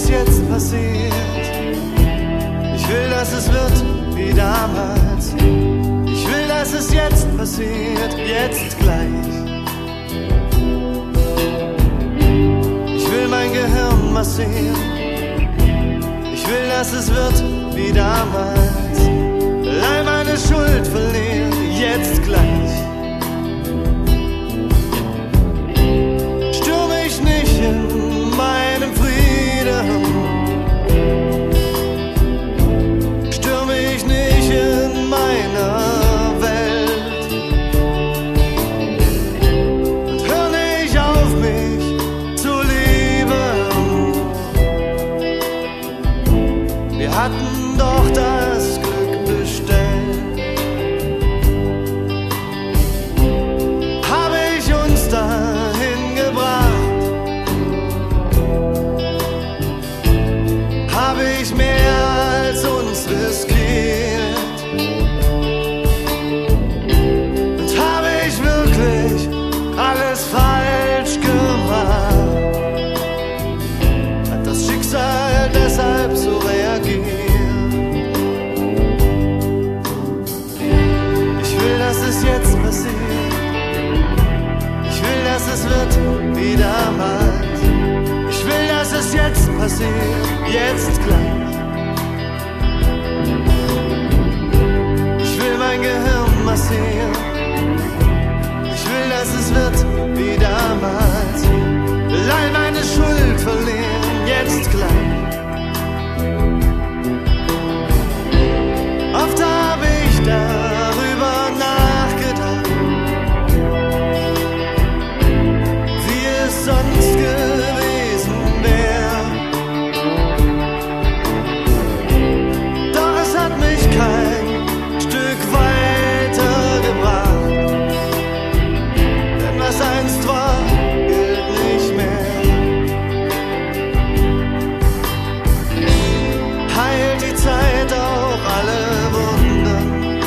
jetzt passiert. Ich will, dass es wird wie damals. Ich will, dass es jetzt passiert, jetzt gleich. Ich will mein Gehirn massieren. Ich will, dass es wird wie damals. Allein meine Schuld verlieren, jetzt gleich. Stör mich nicht in meinem Frieden. Stör mich nicht in meiner Welt. Und hör nicht auf mich zu lieben. Wir hatten doch das Glück bestellt. Habe ich uns dahin gebracht? Habe ich mehr als uns riskiert? Und habe ich wirklich alles falsch gemacht? Hat das Schicksal deshalb so reagiert? Ich will, dass es jetzt passiert. Ich will, dass es wird wie damals. Ich will, dass es jetzt passiert, jetzt gleich. Ich will mein Gehirn massieren. Ich will, dass es wird wie damals. Will all meine Schuld verlieren, jetzt gleich. Oft habe ich darüber nachgedacht, wie es sonst gewesen wäre. Doch es hat mich kein Stück weitergebracht. Denn was einst war, gilt nicht mehr. Heilt die Zeit auch alle Wunden?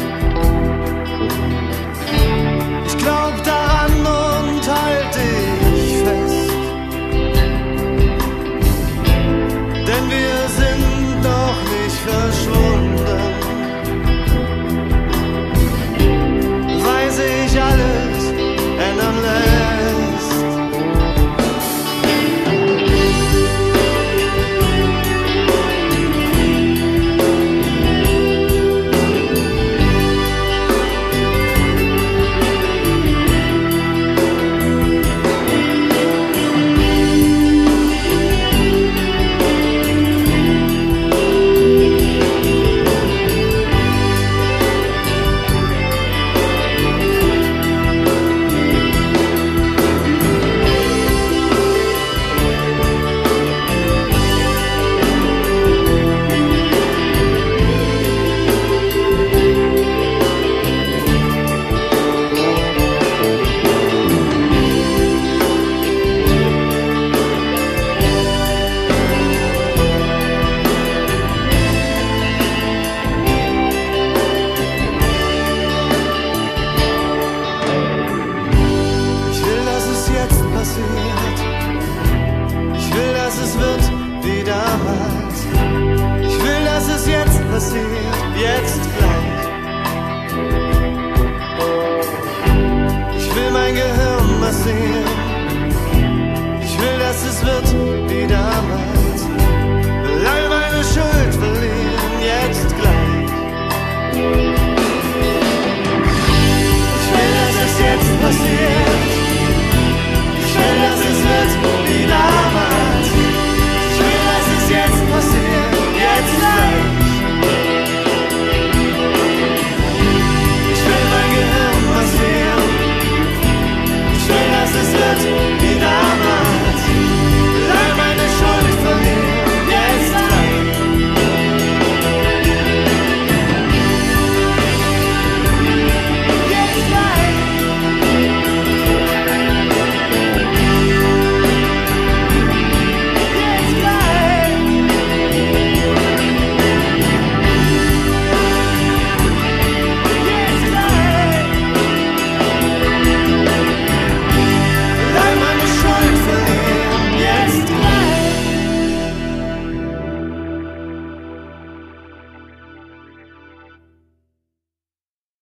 Ich glaub daran und halt dich fest. Denn wir sind noch nicht verschwunden. Weil sich alles ändern lässt. Ich will, dass es wird wie damals. Ich will, dass es jetzt passiert,